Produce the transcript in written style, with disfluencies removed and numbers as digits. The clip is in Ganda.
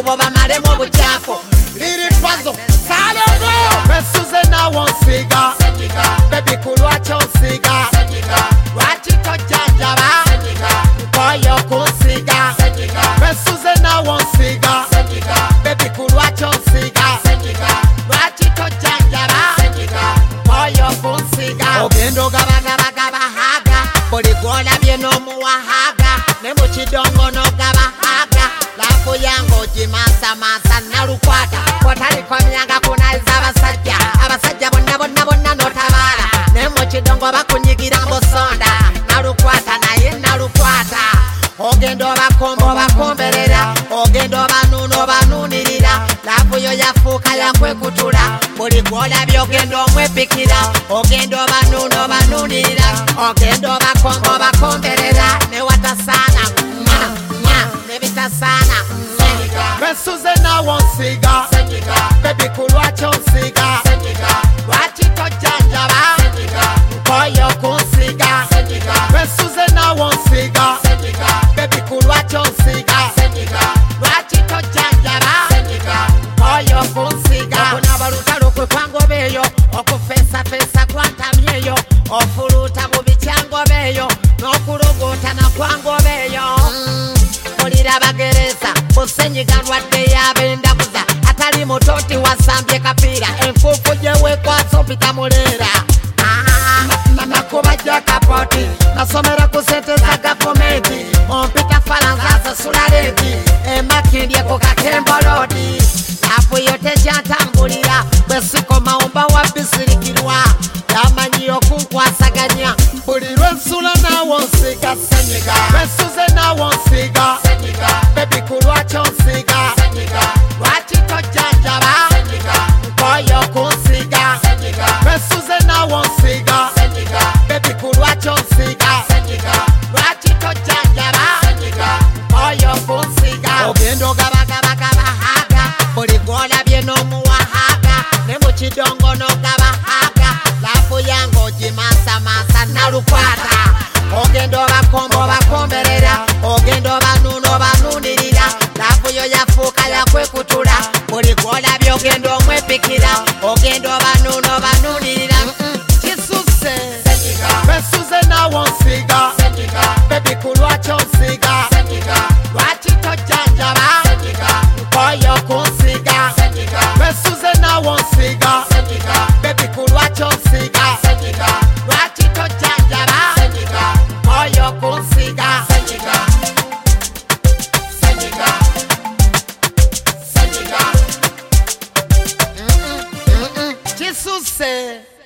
ngo bamalemu obucaafu Liri puzzle, Salomo. Mesuze na wonsiga. Baby kulwacho nsiga. lwaki tojjanjaba Koyo kunsiga. Mesuze na wonsiga. Baby kulwacho nsiga. lwaki tojjanjaba Koyo kunsiga. ogendo gabagabahaga buli gwolabye n'omuwahaga ne mu kidongo n'ogabahaga laafu yange ogimasamasa nalukwata kotalikomyanga kunaiza abasajja bonna n'otabaala ne mu kidongo bakunyigira mbusonda nalukwata naye nalukwata ogenda obakomberera ogenda obanuunirira laafu yo yafuuka yakwekutula buli gwolabye ogenda omwepikira ogenda obanuunirira ogenda obakomberera ne watasaana ne bitasaana Mesuze na wonsiga. Baby kulwacho nsiga. lwaki tojjanjaba Koyo kunsiga. Mesuze na wonsiga. Baby kulwacho nsiga. lwaki tojjanjaba Koyo kunsiga. okunaba lutalo kwe kwangobeeyo okufeesafeesa kwantamyeyo ofuluuta bubi kyangobeeyo n'okulogoota nakwangobeeyo mulira bagereza busenyiga ndwadde y'abendabuza atali mutoti wasambye kapiira enfuufu gye weekwasa opita muleera Nakuba jakapoti. nasomera ku sente za gavumenti ompita falanza asasula leeti emakindye ku kakemboloodi laafu yo tekyantambulira bwe sikoma omba wa bisirikirwa yamanyi okunkwasaganya Buli lwensula na wonsiga. Mesuze na wonsiga. Baby kulwacho nsiga. lwaki tojjanjaba Koyo kunsiga. Mesuze na wonsiga. Baby kulwacho nsiga. lwaki tojjanjaba Koyo kunsiga. ogenda ogabagabahaga buli gwolabye n'omuwahaga ne mu kidongo n'ogabahaga laafu yange ogimasamasa nalukwata ogenda obakomberera ogenda obanuunirira laafu yo yafuuka yakwekutula buli gwolabye ogenda omwepikira ogenda obanuunirira kisuse Mesuze na wonsiga. Baby kulwacho nsiga. lwaki tojjanjaba Koyo kunsiga. Mesuze na wonsiga. Baby kulwacho nsiga. lwaki tojjanjaba Koyo kunsiga. kisuse